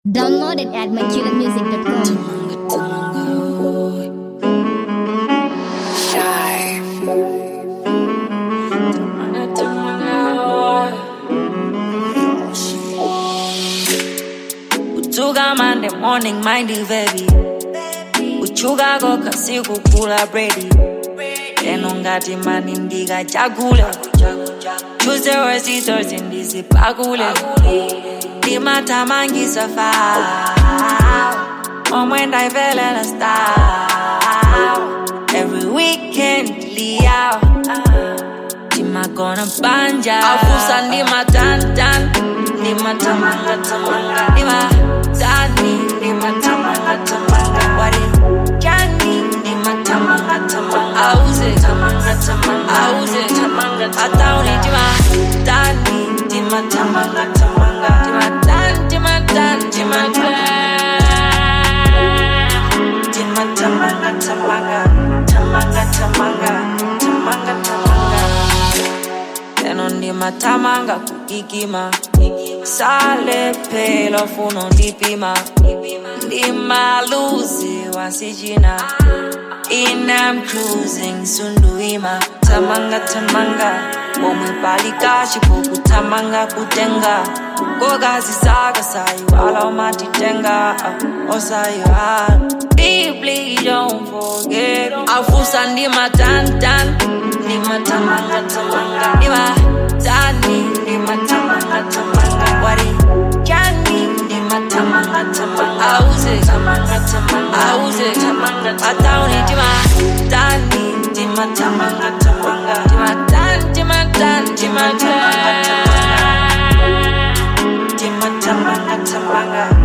Download it at mycutemusic.com. Uchuga Monday morning, mindy baby. Uchuga go kasi kukula bready. Enongati mani ndiga chakule. Tuesday, Wednesday, Thursday ndisi pakule. Dima tamangi safa. Omwenda ifele na style. Every weekend liao. Dima gonna banja. Afusa ndima tan tan. Dima tamanga tamanga. Dima dani. Dima tamanga tamanga. Wari jani. Dima tamanga tamanga. Auze tamanga tamanga. Auze tamanga tamanga. Atauni dima dani. Dima tamanga tamanga. Dima dan. Dima dan. Dima dan. Dima tamanga tamanga. Tamanga tamanga. Tamanga tamanga. Teno ndima tamanga kukikima. Sale pelo funo ndipima. Ndima luzi wasijina. I'm cruising sunduima. Tamanga tamanga. Omwipali kashi puku tamanga kutenga. Goga zisaga sayu ala umatitenga. Osayu deeply don't forget. Afusa ndima tan tan. Ndima tamanga tamanga. Ndima dani. Ndima tamanga tamanga. Wari jani. Ndima tamanga tamanga. Auze tamanga tamanga. Auze tamanga. Atauni ndima dani. Ndima tamanga tamanga. Ndima dan. Ndima dan. Ndima dan. Ndima tamanga tamanga.